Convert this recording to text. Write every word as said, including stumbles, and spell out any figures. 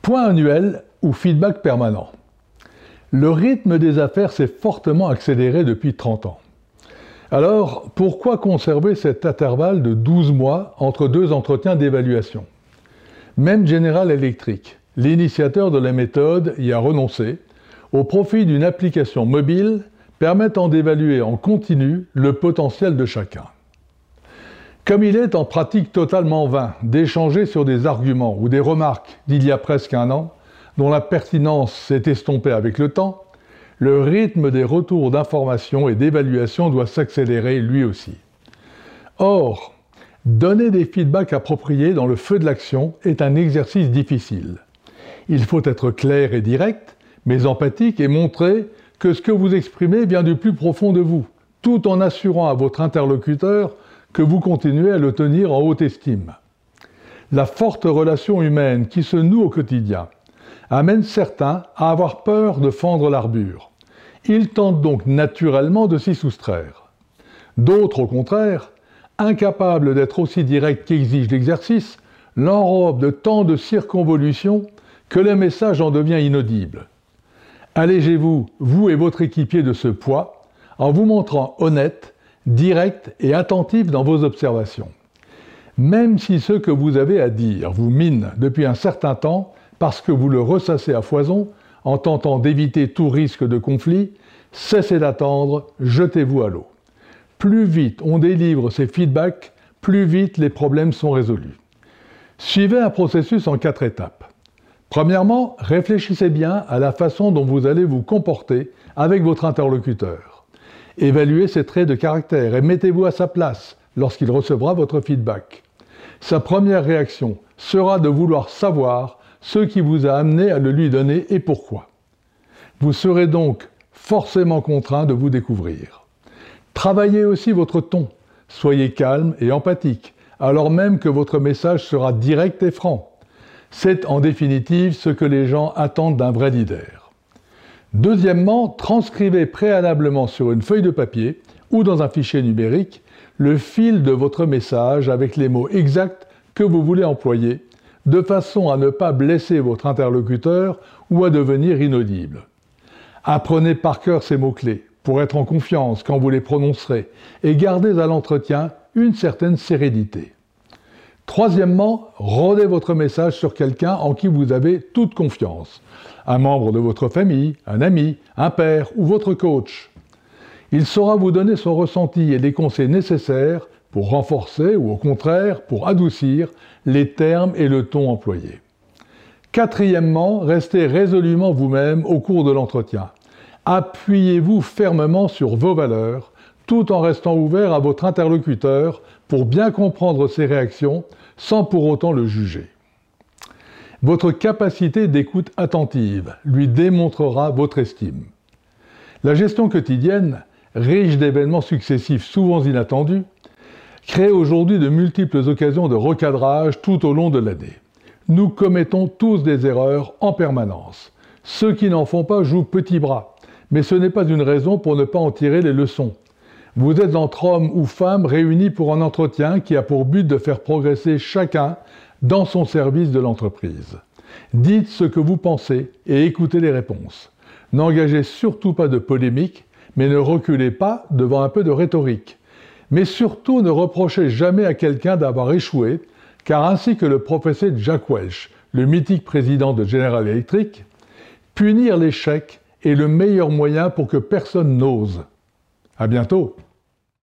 Point annuel ou feedback permanent. Le rythme des affaires s'est fortement accéléré depuis trente ans. Alors, pourquoi conserver cet intervalle de douze mois entre deux entretiens d'évaluation? Même General Electric, l'initiateur de la méthode, y a renoncé au profit d'une application mobile permettant d'évaluer en continu le potentiel de chacun. Comme il est en pratique totalement vain d'échanger sur des arguments ou des remarques d'il y a presque un an, dont la pertinence s'est estompée avec le temps, le rythme des retours d'information et d'évaluation doit s'accélérer lui aussi. Or, donner des feedbacks appropriés dans le feu de l'action est un exercice difficile. Il faut être clair et direct, mais empathique et montrer que ce que vous exprimez vient du plus profond de vous, tout en assurant à votre interlocuteur que vous continuez à le tenir en haute estime. La forte relation humaine qui se noue au quotidien amène certains à avoir peur de fendre l'armure. Ils tentent donc naturellement de s'y soustraire. D'autres, au contraire, incapables d'être aussi directs qu'exige l'exercice, l'enrobent de tant de circonvolutions que le message en devient inaudible. Allégez-vous, vous et votre équipier, de ce poids en vous montrant honnête, direct et attentif dans vos observations. Même si ce que vous avez à dire vous mine depuis un certain temps parce que vous le ressassez à foison en tentant d'éviter tout risque de conflit, cessez d'attendre, jetez-vous à l'eau. Plus vite on délivre ces feedbacks, plus vite les problèmes sont résolus. Suivez un processus en quatre étapes. Premièrement, réfléchissez bien à la façon dont vous allez vous comporter avec votre interlocuteur. Évaluez ses traits de caractère et mettez-vous à sa place lorsqu'il recevra votre feedback. Sa première réaction sera de vouloir savoir ce qui vous a amené à le lui donner et pourquoi. Vous serez donc forcément contraint de vous découvrir. Travaillez aussi votre ton. Soyez calme et empathique, alors même que votre message sera direct et franc. C'est en définitive ce que les gens attendent d'un vrai leader. Deuxièmement, transcrivez préalablement sur une feuille de papier ou dans un fichier numérique le fil de votre message avec les mots exacts que vous voulez employer, de façon à ne pas blesser votre interlocuteur ou à devenir inaudible. Apprenez par cœur ces mots-clés pour être en confiance quand vous les prononcerez et gardez à l'entretien une certaine sérénité. Troisièmement, rodez votre message sur quelqu'un en qui vous avez toute confiance. Un membre de votre famille, un ami, un père ou votre coach. Il saura vous donner son ressenti et les conseils nécessaires pour renforcer ou au contraire pour adoucir les termes et le ton employés. Quatrièmement, restez résolument vous-même au cours de l'entretien. Appuyez-vous fermement sur vos valeurs, tout en restant ouvert à votre interlocuteur pour bien comprendre ses réactions sans pour autant le juger. Votre capacité d'écoute attentive lui démontrera votre estime. La gestion quotidienne, riche d'événements successifs souvent inattendus, crée aujourd'hui de multiples occasions de recadrage tout au long de l'année. Nous commettons tous des erreurs en permanence. Ceux qui n'en font pas jouent petit bras, mais ce n'est pas une raison pour ne pas en tirer les leçons. Vous êtes entre hommes ou femmes réunis pour un entretien qui a pour but de faire progresser chacun dans son service de l'entreprise. Dites ce que vous pensez et écoutez les réponses. N'engagez surtout pas de polémique, mais ne reculez pas devant un peu de rhétorique. Mais surtout ne reprochez jamais à quelqu'un d'avoir échoué, car ainsi que le professeur Jack Welch, le mythique président de General Electric, punir l'échec est le meilleur moyen pour que personne n'ose. À bientôt!